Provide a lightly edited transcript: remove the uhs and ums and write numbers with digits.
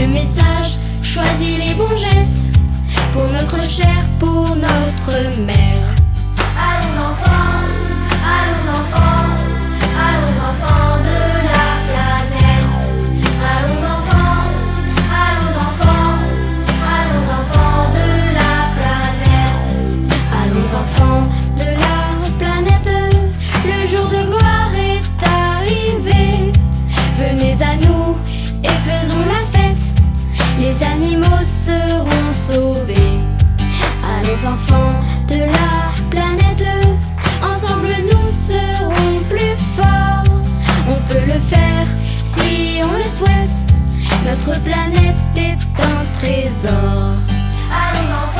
le message, choisis les bons gestes pour notre chair, pour notre mère. Allons enfants, allons enfants, allons enfants de la planète. Allons enfants, allons enfants, allons enfants de la planète. Allons enfants de la planète, le jour de gloire est arrivé. Venez à nous et faisons la fête, les animaux seront sauvés. Allons enfants de la planète, ensemble nous serons plus forts. On peut le faire si on le souhaite, notre planète est un trésor. Allons enfants.